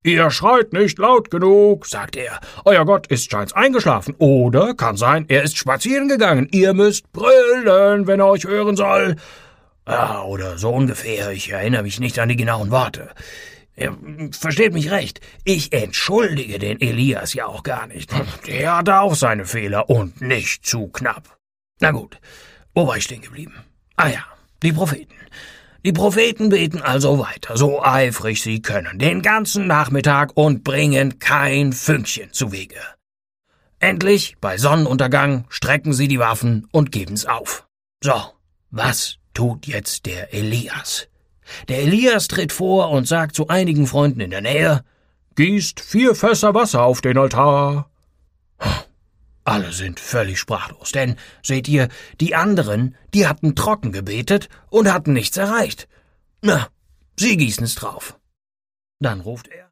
»Ihr schreit nicht laut genug«, sagt er. »Euer Gott ist scheint's eingeschlafen. Oder kann sein, er ist spazieren gegangen. Ihr müsst brüllen, wenn er euch hören soll.« Oder so ungefähr. Ich erinnere mich nicht an die genauen Worte. Versteht mich recht, ich entschuldige den Elias ja auch gar nicht. Der hatte auch seine Fehler und nicht zu knapp. Na gut, wo war ich stehen geblieben? Die Propheten. Die Propheten beten also weiter, so eifrig sie können, den ganzen Nachmittag und bringen kein Fünkchen zuwege. Endlich, bei Sonnenuntergang, strecken sie die Waffen und geben's auf. So, was tut jetzt der Elias? Der Elias tritt vor und sagt zu einigen Freunden in der Nähe: »Gießt 4 Fässer Wasser auf den Altar.« Alle sind völlig sprachlos, denn, seht ihr, die anderen, die hatten trocken gebetet und hatten nichts erreicht. Na, sie gießen es drauf. Dann ruft er: